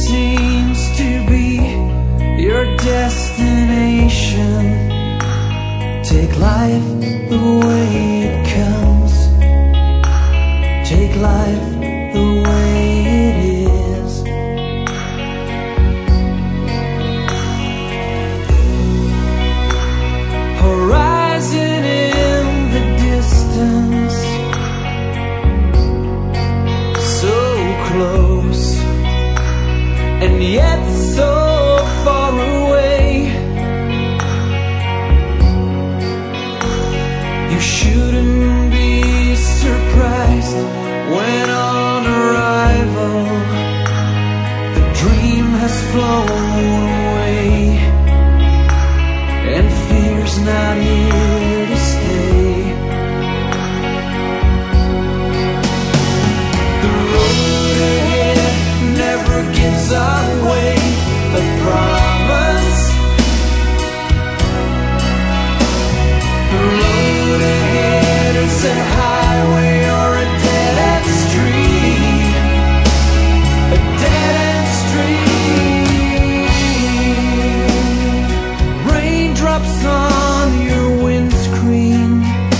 seems to be your destination. Take life the way it comes. Take life the way it is. Horizon in the distance, so close and yet so far away. You shouldn't be surprised when on arrival the dream has flown away and fear's not here to stay. The road ahead never gives away a promise. The road ahead is a highway or a dead-end street. A dead-end street. Raindrops on your windscreen,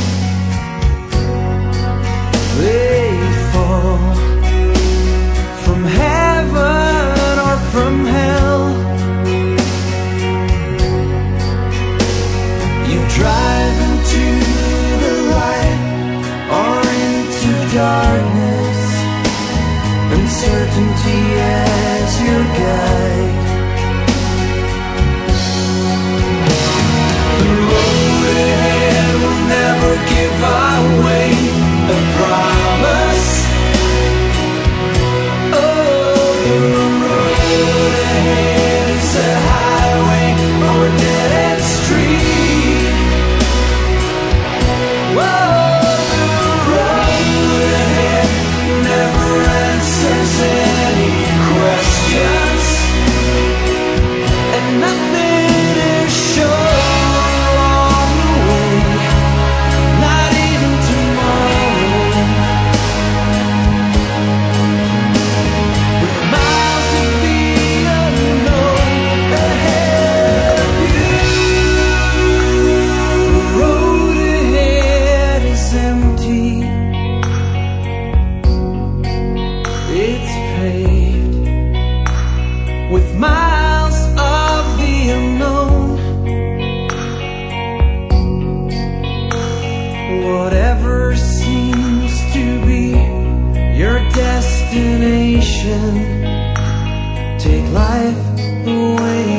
they fall from heaven or from hell. You drive into the light or into darkness, uncertainty as your guide. The road ahead will never give away a promise. Oh, the road ahead is a highway or a dead-end street. Whoa, the road ahead never answers any questions, and nothing is sure along the way, not even tomorrow. With miles of the unknown ahead of you, the road ahead is empty. It's paved with miles of the unknown. Whatever seems to be your destination, take life the way